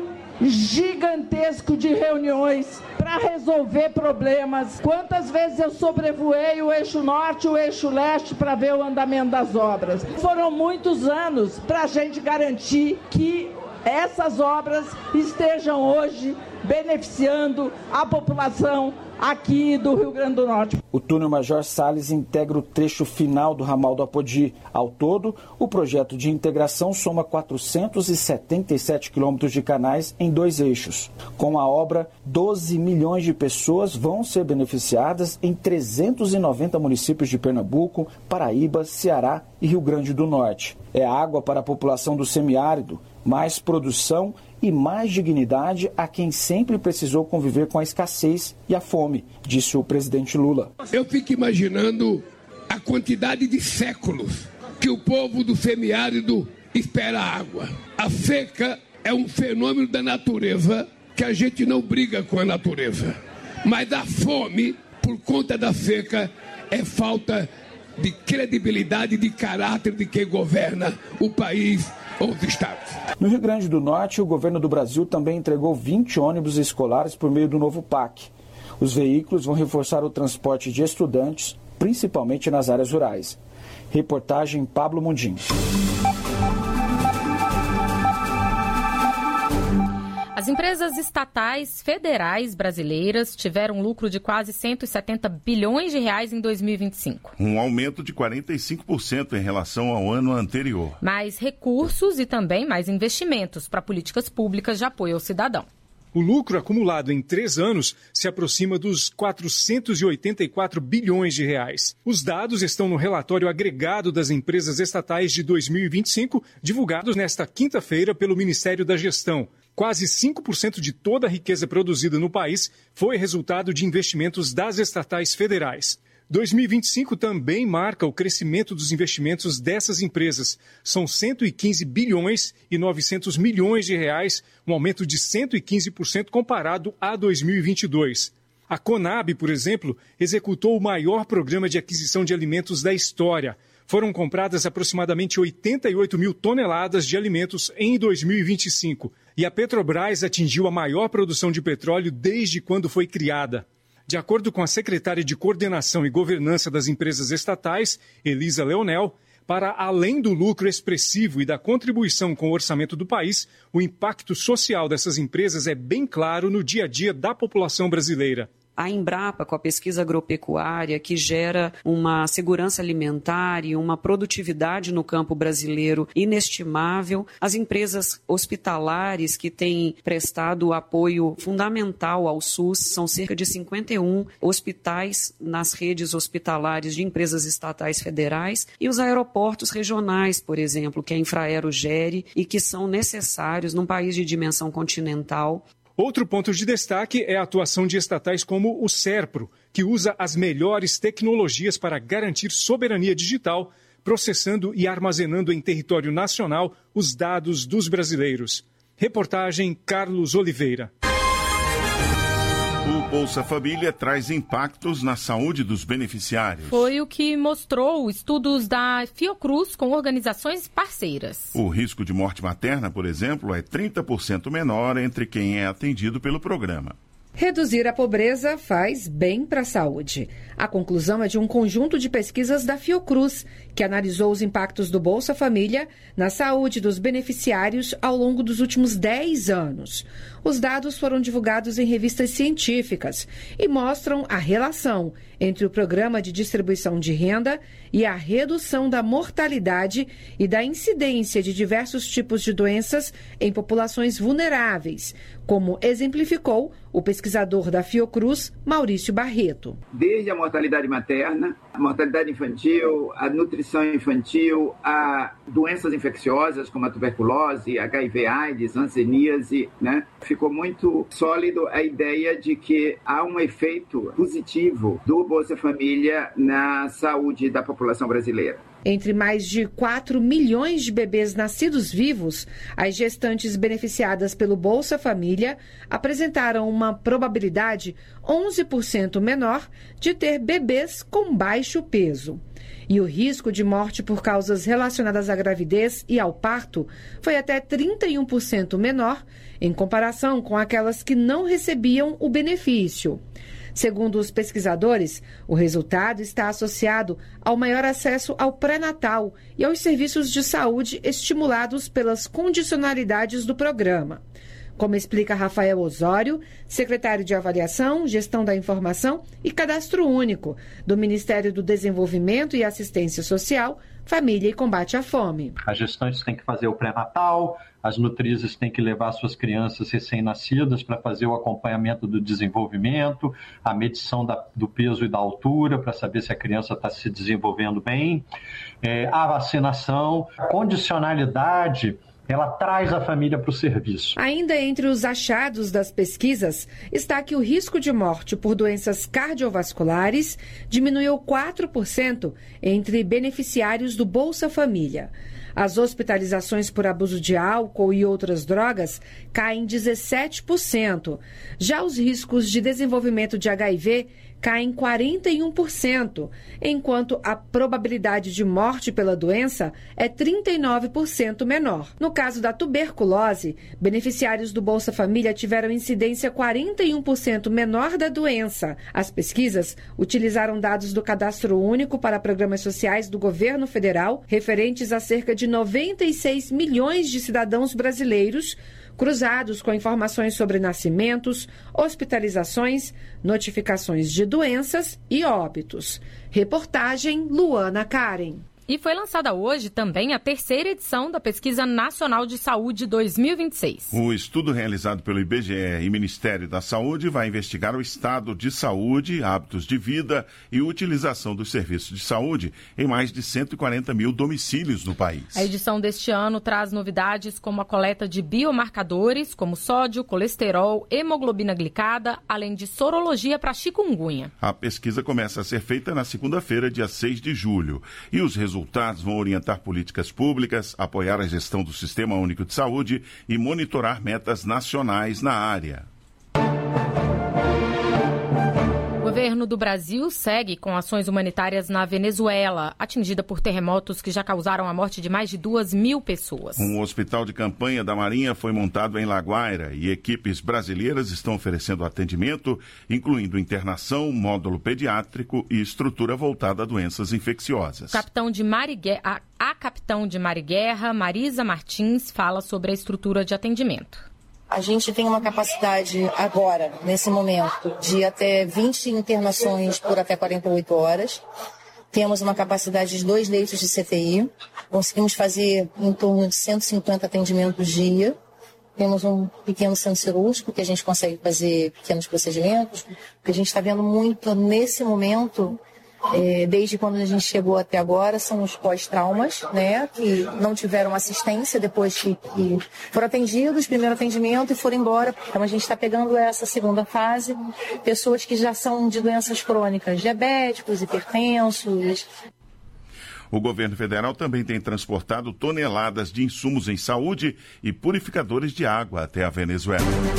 gigantesco de reuniões para resolver problemas. Quantas vezes eu sobrevoei o eixo norte e o eixo leste para ver o andamento das obras? Foram muitos anos para a gente garantir que essas obras estejam hoje beneficiando a população aqui do Rio Grande do Norte. O túnel Major Salles integra o trecho final do ramal do Apodi. Ao todo, o projeto de integração soma 477 quilômetros de canais em 2 eixos. Com a obra, 12 milhões de pessoas vão ser beneficiadas em 390 municípios de Pernambuco, Paraíba, Ceará e Rio Grande do Norte. É água para a população do semiárido, mais produção e mais dignidade a quem sempre precisou conviver com a escassez e a fome, disse o presidente Lula. Eu fico imaginando a quantidade de séculos que o povo do semiárido espera água. A seca é um fenômeno da natureza que a gente não briga com a natureza. Mas a fome, por conta da seca, é falta de credibilidade, de caráter de quem governa o país ou os estados. No Rio Grande do Norte, o governo do Brasil também entregou 20 ônibus escolares por meio do novo PAC. Os veículos vão reforçar o transporte de estudantes, principalmente nas áreas rurais. Reportagem Pablo Mundim. As empresas estatais federais brasileiras tiveram lucro de quase 170 bilhões de reais em 2025. Um aumento de 45% em relação ao ano anterior. Mais recursos e também mais investimentos para políticas públicas de apoio ao cidadão. O lucro acumulado em 3 anos se aproxima dos 484 bilhões de reais. Os dados estão no relatório agregado das empresas estatais de 2025, divulgados nesta quinta-feira pelo Ministério da Gestão. Quase 5% de toda a riqueza produzida no país foi resultado de investimentos das estatais federais. 2025 também marca o crescimento dos investimentos dessas empresas. São 115 bilhões e 900 milhões de reais, um aumento de 115% comparado a 2022. A Conab, por exemplo, executou o maior programa de aquisição de alimentos da história. Foram compradas aproximadamente 88 mil toneladas de alimentos em 2025. E a Petrobras atingiu a maior produção de petróleo desde quando foi criada. De acordo com a secretária de Coordenação e Governança das Empresas Estatais, Elisa Leonel, para além do lucro expressivo e da contribuição com o orçamento do país, o impacto social dessas empresas é bem claro no dia a dia da população brasileira. a Embrapa, com a pesquisa agropecuária, que gera uma segurança alimentar e uma produtividade no campo brasileiro inestimável, as empresas hospitalares que têm prestado apoio fundamental ao SUS, são cerca de 51 hospitais nas redes hospitalares de empresas estatais federais, e os aeroportos regionais, por exemplo, que a Infraero gere e que são necessários num país de dimensão continental. Outro ponto de destaque é a atuação de estatais como o SERPRO, que usa as melhores tecnologias para garantir soberania digital, processando e armazenando em território nacional os dados dos brasileiros. Reportagem Carlos Oliveira. O Bolsa Família traz impactos na saúde dos beneficiários. Foi o que mostrou estudos da Fiocruz com organizações parceiras. O risco de morte materna, por exemplo, é 30% menor entre quem é atendido pelo programa. Reduzir a pobreza faz bem para a saúde. A conclusão é de um conjunto de pesquisas da Fiocruz, que analisou os impactos do Bolsa Família na saúde dos beneficiários ao longo dos últimos 10 anos. Os dados foram divulgados em revistas científicas e mostram a relação entre o programa de distribuição de renda e a redução da mortalidade e da incidência de diversos tipos de doenças em populações vulneráveis, como exemplificou o pesquisador da Fiocruz, Maurício Barreto. Desde a mortalidade materna, a mortalidade infantil, a nutrição infantil, a doenças infecciosas como a tuberculose, HIV/AIDS, hanseníase, né? Ficou muito sólido a ideia de que há um efeito positivo do Bolsa Família na saúde da população brasileira. Entre mais de 4 milhões de bebês nascidos vivos, as gestantes beneficiadas pelo Bolsa Família apresentaram uma probabilidade 11% menor de ter bebês com baixo peso. E o risco de morte por causas relacionadas à gravidez e ao parto foi até 31% menor em comparação com aquelas que não recebiam o benefício. Segundo os pesquisadores, o resultado está associado ao maior acesso ao pré-natal e aos serviços de saúde estimulados pelas condicionalidades do programa. Como explica Rafael Osório, secretário de Avaliação, Gestão da Informação e Cadastro Único do Ministério do Desenvolvimento e Assistência Social, Família e Combate à Fome. As gestantes têm que fazer o pré-natal, as nutrizes têm que levar suas crianças recém-nascidas para fazer o acompanhamento do desenvolvimento, a medição do peso e da altura para saber se a criança está se desenvolvendo bem, a vacinação, a condicionalidade. Ela traz a família para o serviço. Ainda entre os achados das pesquisas está que o risco de morte por doenças cardiovasculares diminuiu 4% entre beneficiários do Bolsa Família. As hospitalizações por abuso de álcool e outras drogas caem 17%. Já os riscos de desenvolvimento de HIV caem 41%, enquanto a probabilidade de morte pela doença é 39% menor. No caso da tuberculose, beneficiários do Bolsa Família tiveram incidência 41% menor da doença. As pesquisas utilizaram dados do Cadastro Único para programas sociais do governo federal, referentes a cerca de 96 milhões de cidadãos brasileiros, cruzados com informações sobre nascimentos, hospitalizações, notificações de doenças e óbitos. Reportagem Luana Karen. E foi lançada hoje também a 3ª edição da Pesquisa Nacional de Saúde 2026. O estudo realizado pelo IBGE e Ministério da Saúde vai investigar o estado de saúde, hábitos de vida e utilização dos serviços de saúde em mais de 140 mil domicílios no país. A edição deste ano traz novidades como a coleta de biomarcadores, como sódio, colesterol, hemoglobina glicada, além de sorologia para chikungunya. A pesquisa começa a ser feita na segunda-feira, dia 6 de julho, e os resultados vão orientar políticas públicas, apoiar a gestão do Sistema Único de Saúde e monitorar metas nacionais na área. O governo do Brasil segue com ações humanitárias na Venezuela, atingida por terremotos que já causaram a morte de mais de 2.000 pessoas. Um hospital de campanha da Marinha foi montado em La Guaira e equipes brasileiras estão oferecendo atendimento, incluindo internação, módulo pediátrico e estrutura voltada a doenças infecciosas. A capitão de Mar e Guerra, Marisa Martins, fala sobre a estrutura de atendimento. A gente tem uma capacidade agora, nesse momento, de até 20 internações por até 48 horas. Temos uma capacidade de 2 leitos de CTI. Conseguimos fazer em torno de 150 atendimentos dia. Temos um pequeno centro cirúrgico que a gente consegue fazer pequenos procedimentos. O que a gente está vendo muito nesse momento, desde quando a gente chegou até agora, são os pós-traumas, né, que não tiveram assistência depois que foram atendidos, primeiro atendimento e foram embora. Então a gente está pegando essa segunda fase, pessoas que já são de doenças crônicas, diabéticos, hipertensos. O governo federal também tem transportado toneladas de insumos em saúde e purificadores de água até a Venezuela.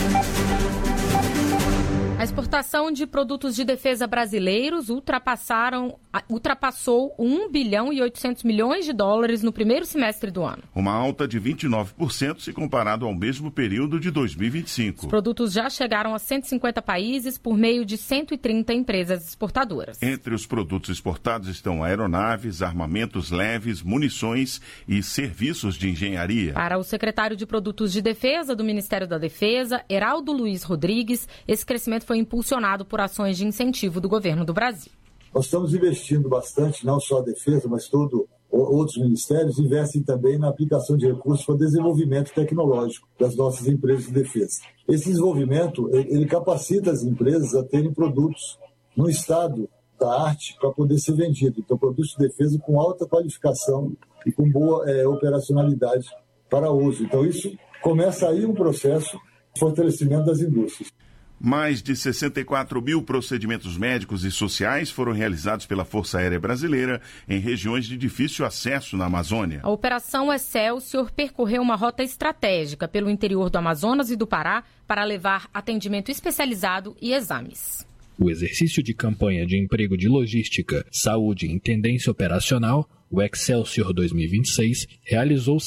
A exportação de produtos de defesa brasileiros ultrapassou 1 bilhão e 800 milhões de dólares no primeiro semestre do ano. Uma alta de 29% se comparado ao mesmo período de 2025. Os produtos já chegaram a 150 países por meio de 130 empresas exportadoras. Entre os produtos exportados estão aeronaves, armamentos leves, munições e serviços de engenharia. Para o secretário de Produtos de Defesa do Ministério da Defesa, Heraldo Luiz Rodrigues, esse crescimento foi impulsionado por ações de incentivo do governo do Brasil. Nós estamos investindo bastante, não só a defesa, mas outros ministérios investem também na aplicação de recursos para desenvolvimento tecnológico das nossas empresas de defesa. Esse desenvolvimento, ele capacita as empresas a terem produtos no estado da arte para poder ser vendido. Então, produtos de defesa com alta qualificação e com boa operacionalidade para uso. Então, isso começa aí um processo de fortalecimento das indústrias. Mais de 64 mil procedimentos médicos e sociais foram realizados pela Força Aérea Brasileira em regiões de difícil acesso na Amazônia. A Operação Excelsior percorreu uma rota estratégica pelo interior do Amazonas e do Pará para levar atendimento especializado e exames. O exercício de campanha de emprego de logística, saúde e intendência operacional, o Excelsior 2026, realizou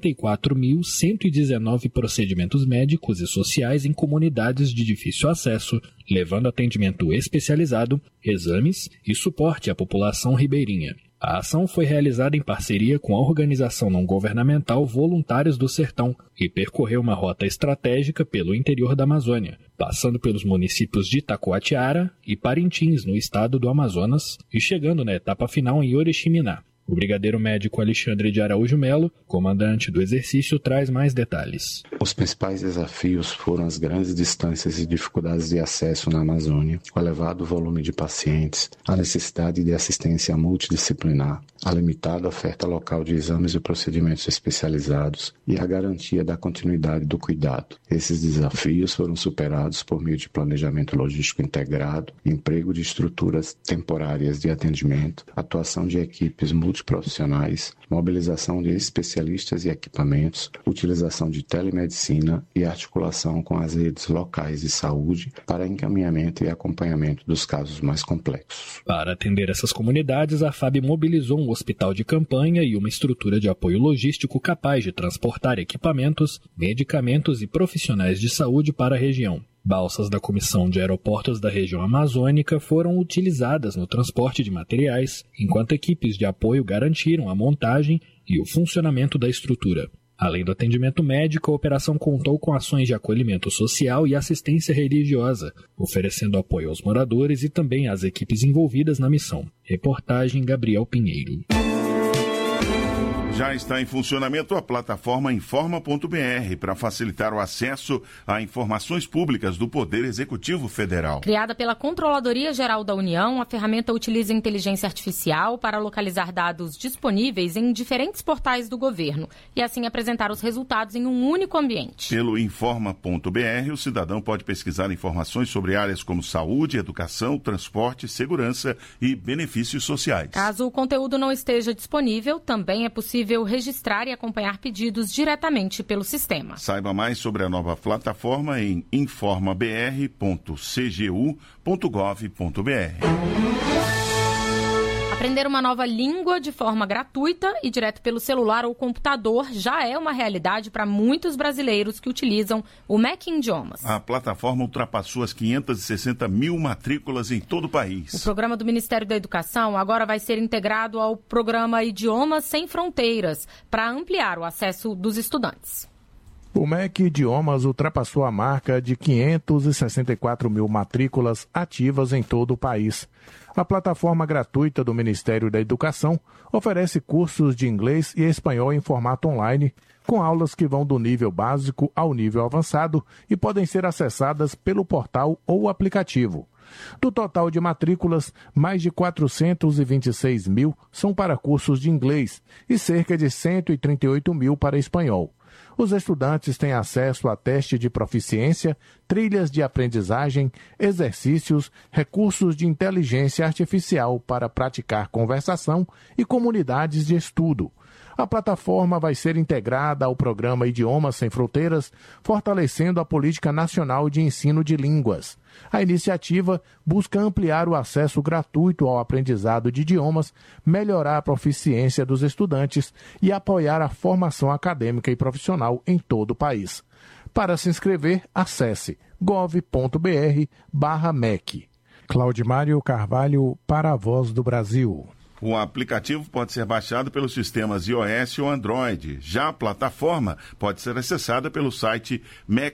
64.119 procedimentos médicos e sociais em comunidades de difícil acesso, levando atendimento especializado, exames e suporte à população ribeirinha. A ação foi realizada em parceria com a organização não-governamental Voluntários do Sertão e percorreu uma rota estratégica pelo interior da Amazônia, passando pelos municípios de Itacoatiara e Parintins, no estado do Amazonas, e chegando na etapa final em Oriximiná. O brigadeiro médico Alexandre de Araújo Melo, comandante do exercício, traz mais detalhes. Os principais desafios foram as grandes distâncias e dificuldades de acesso na Amazônia, o elevado volume de pacientes, a necessidade de assistência multidisciplinar, a limitada oferta local de exames e procedimentos especializados e a garantia da continuidade do cuidado. Esses desafios foram superados por meio de planejamento logístico integrado, emprego de estruturas temporárias de atendimento, atuação de equipes multiprofissionais, mobilização de especialistas e equipamentos, utilização de telemedicina e articulação com as redes locais de saúde para encaminhamento e acompanhamento dos casos mais complexos. Para atender essas comunidades, a FAB mobilizou um hospital de campanha e uma estrutura de apoio logístico capaz de transportar equipamentos, medicamentos e profissionais de saúde para a região. Balsas da Comissão de Aeroportos da região amazônica foram utilizadas no transporte de materiais, enquanto equipes de apoio garantiram a montagem e o funcionamento da estrutura. Além do atendimento médico, a operação contou com ações de acolhimento social e assistência religiosa, oferecendo apoio aos moradores e também às equipes envolvidas na missão. Reportagem Gabriel Pinheiro. Já está em funcionamento a plataforma Informa.br para facilitar o acesso a informações públicas do Poder Executivo Federal. Criada pela Controladoria Geral da União, a ferramenta utiliza inteligência artificial para localizar dados disponíveis em diferentes portais do governo e assim apresentar os resultados em um único ambiente. Pelo Informa.br, o cidadão pode pesquisar informações sobre áreas como saúde, educação, transporte, segurança e benefícios sociais. Caso o conteúdo não esteja disponível, também é possível registrar e acompanhar pedidos diretamente pelo sistema. Saiba mais sobre a nova plataforma em informabr.cgu.gov.br. Aprender uma nova língua de forma gratuita e direto pelo celular ou computador já é uma realidade para muitos brasileiros que utilizam o MEC Idiomas. A plataforma ultrapassou as 560 mil matrículas em todo o país. O programa do Ministério da Educação agora vai ser integrado ao programa Idiomas Sem Fronteiras para ampliar o acesso dos estudantes. O MEC Idiomas ultrapassou a marca de 564 mil matrículas ativas em todo o país. A plataforma gratuita do Ministério da Educação oferece cursos de inglês e espanhol em formato online, com aulas que vão do nível básico ao nível avançado e podem ser acessadas pelo portal ou aplicativo. Do total de matrículas, mais de 426 mil são para cursos de inglês e cerca de 138 mil para espanhol. Os estudantes têm acesso a teste de proficiência, trilhas de aprendizagem, exercícios, recursos de inteligência artificial para praticar conversação e comunidades de estudo. A plataforma vai ser integrada ao programa Idiomas Sem Fronteiras, fortalecendo a política nacional de ensino de línguas. A iniciativa busca ampliar o acesso gratuito ao aprendizado de idiomas, melhorar a proficiência dos estudantes e apoiar a formação acadêmica e profissional em todo o país. Para se inscrever, acesse gov.br/MEC. Claudimário Carvalho, para a Voz do Brasil. O aplicativo pode ser baixado pelos sistemas iOS ou Android. Já a plataforma pode ser acessada pelo site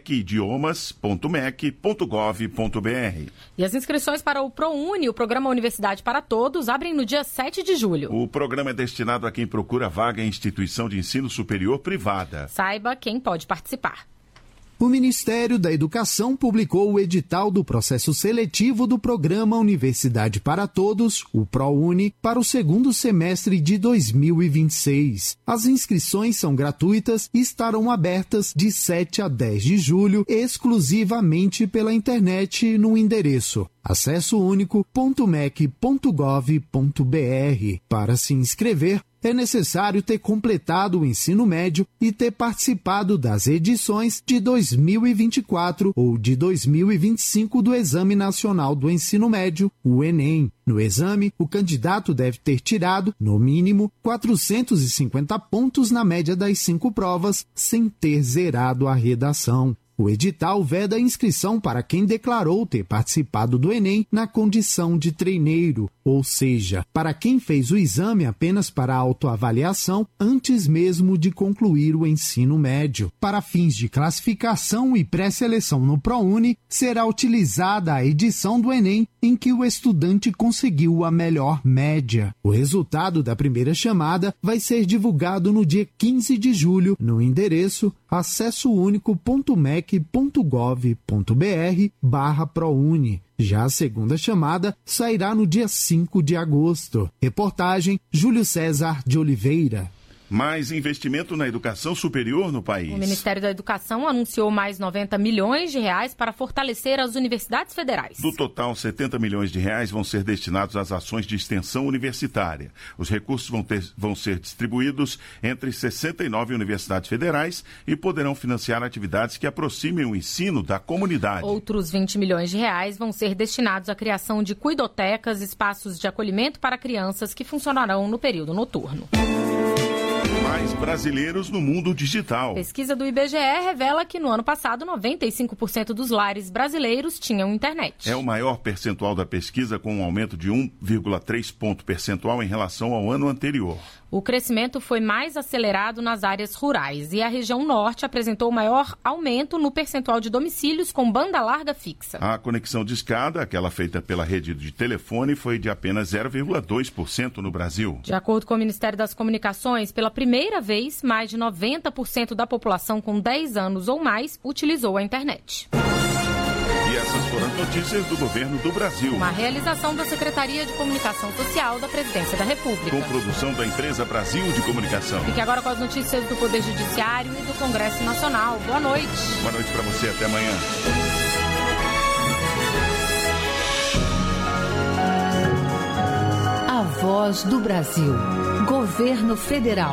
mecidiomas.mec.gov.br. E as inscrições para o ProUni, o Programa Universidade para Todos, abrem no dia 7 de julho. O programa é destinado a quem procura vaga em instituição de ensino superior privada. Saiba quem pode participar. O Ministério da Educação publicou o edital do processo seletivo do Programa Universidade para Todos, o ProUni, para o segundo semestre de 2026. As inscrições são gratuitas e estarão abertas de 7 a 10 de julho, exclusivamente pela internet no endereço acessounico.mec.gov.br. Para se inscrever, é necessário ter completado o ensino médio e ter participado das edições de 2024 ou de 2025 do Exame Nacional do Ensino Médio, o Enem. No exame, o candidato deve ter tirado, no mínimo, 450 pontos na média das 5 provas, sem ter zerado a redação. O edital veda a inscrição para quem declarou ter participado do Enem na condição de treineiro, ou seja, para quem fez o exame apenas para autoavaliação antes mesmo de concluir o ensino médio. Para fins de classificação e pré-seleção no ProUni, será utilizada a edição do Enem em que o estudante conseguiu a melhor média. O resultado da primeira chamada vai ser divulgado no dia 15 de julho, no endereço acessounico.mec.gov.br/ProUni. Já a segunda chamada sairá no dia 5 de agosto. Reportagem Júlio César de Oliveira. Mais investimento na educação superior no país. O Ministério da Educação anunciou mais 90 milhões de reais para fortalecer as universidades federais. Do total, 70 milhões de reais vão ser destinados às ações de extensão universitária. Os recursos vão ser distribuídos entre 69 universidades federais e poderão financiar atividades que aproximem o ensino da comunidade. Outros 20 milhões de reais vão ser destinados à criação de cuidotecas, espaços de acolhimento para crianças que funcionarão no período noturno. Mais brasileiros no mundo digital. Pesquisa do IBGE revela que no ano passado 95% dos lares brasileiros tinham internet. É o maior percentual da pesquisa, com um aumento de 1,3 ponto percentual em relação ao ano anterior. O crescimento foi mais acelerado nas áreas rurais e a região norte apresentou o maior aumento no percentual de domicílios com banda larga fixa. A conexão de escada, aquela feita pela rede de telefone, foi de apenas 0,2% no Brasil. De acordo com o Ministério das Comunicações, pela primeira vez, mais de 90% da população com 10 anos ou mais utilizou a internet. E essas foram as notícias do governo do Brasil. Uma realização da Secretaria de Comunicação Social da Presidência da República. Com produção da empresa Brasil de Comunicação. Fique agora com as notícias do Poder Judiciário e do Congresso Nacional. Boa noite. Boa noite para você. Até amanhã. A Voz do Brasil. Governo Federal.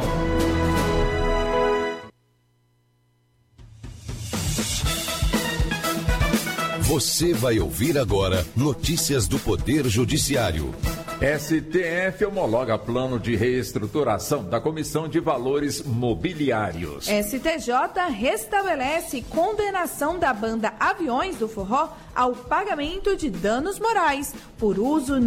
Você vai ouvir agora notícias do Poder Judiciário. STF homologa plano de reestruturação da Comissão de Valores Mobiliários. STJ restabelece condenação da banda Aviões do Forró ao pagamento de danos morais por uso